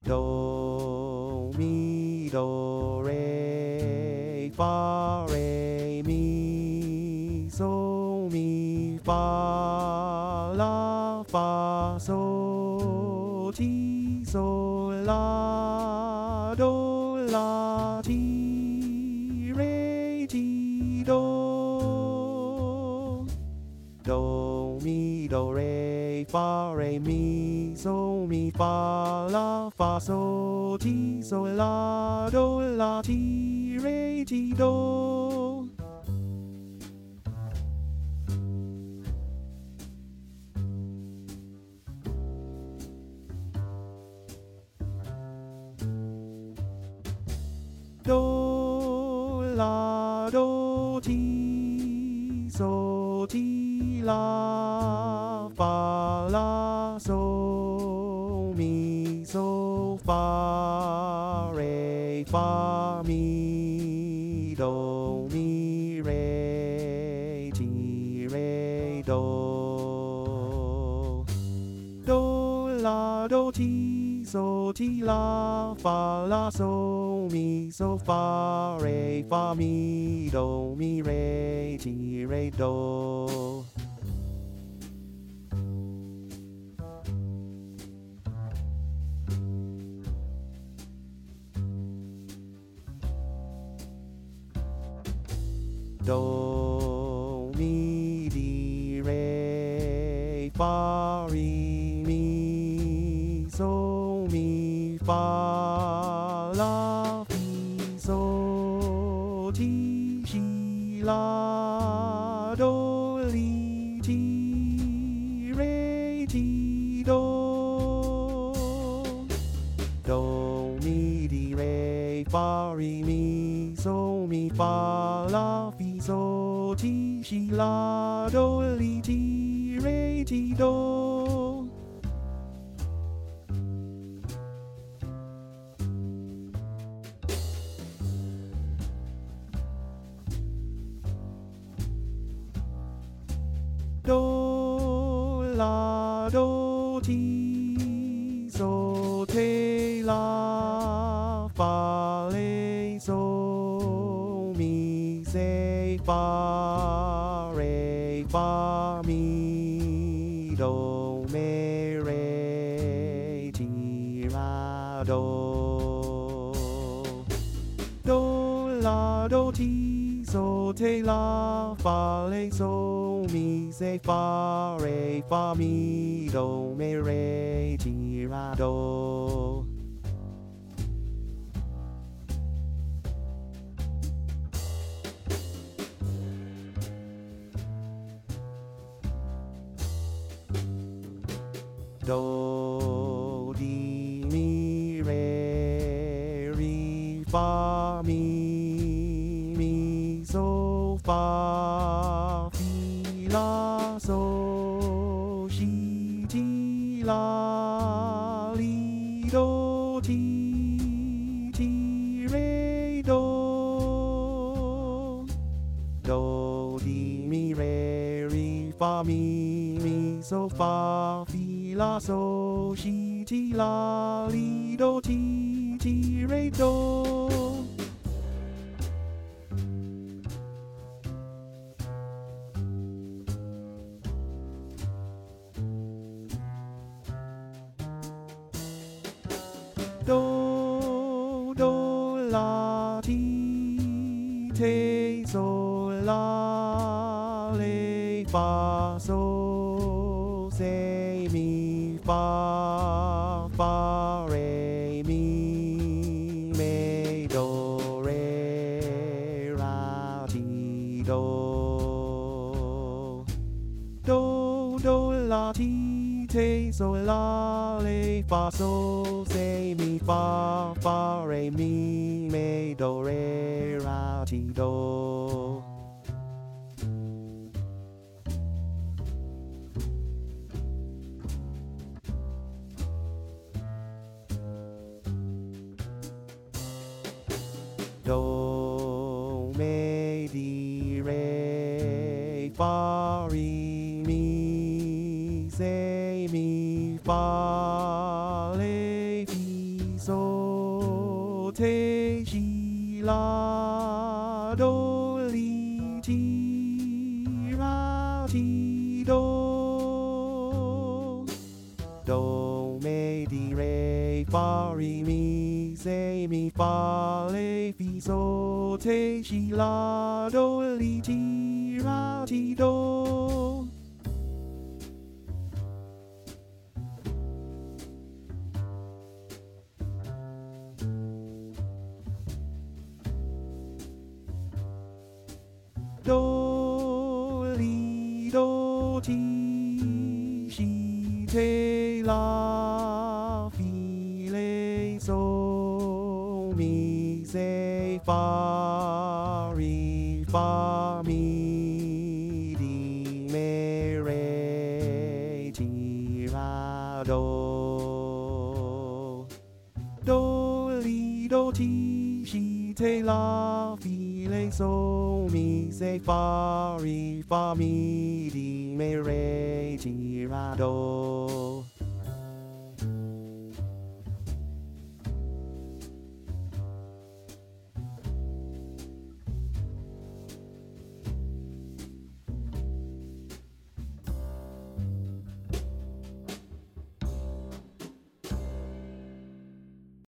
Do, mi, do, re, fa, re, mi, so, mi, fa, la, fa, so, ti, so, la, do, la, ti, re, ti, do. Do, mi, do, re, fa, re, mi, so, mi, fa, la, fa, so, ti, so, la, do, la, ti, re, ti, do. Do, la, do, ti, so, ti, la, fa, la, so, mi, so, fa, re, fa, mi, do, mi, re, ti, re, do. Do, la, do, ti, so, ti, la, fa, la, so, mi, so, fa, re, fa, mi, do, mi, re, ti, re, do. Do, mi, di, re, fa, re, mi, so, mi, fa, la, fi, so, ti, si, la, do, li, ti, re, ti, do. Do, mi, di, re, fa, re, mi, so, mi, fa, la, fi, so, ti, si, la, do, li, ti, re, ti, do. Do, la, do, ti, so, te, la, fa, le, so, mi, se, fa, re, fa, mi, do, me, re, ti, la, do. Do, la, do, ti, so, te, la, fa, le, so, mi, se, fa, re, fa, mi, do, me, re, ti, la, do. Do, di, mi, re, ri, fa, mi, so, fa, fi, la, so, si, ti, la, li, do, ti, re, do. Do, di, mi, re, ri, fa, mi, so, fa, fi, la, so, si, ti, la, li, do, ti, re, do. Do, do, la, ti, te, so, la, le, fa, so, se, mi, fa, fa, re, mi, me, do, re, ra, ti, do. Do, la, ti, te, so, la, le, fa, so, se, mi, fa, re, mi, me, do, re, ra, ti, do. Do, me, di, re, fa, re, mi, se, mi, fa, le, fi, ti do. Do me di re fa re mi se mi fa le fi so te si la do li ti ra ti do. Do li do ti si te la fi le so mi se fa re fa mi di me re ti ra do. Do li do ti si te la fi le so mi se fa re fa mi di me re ti ra do.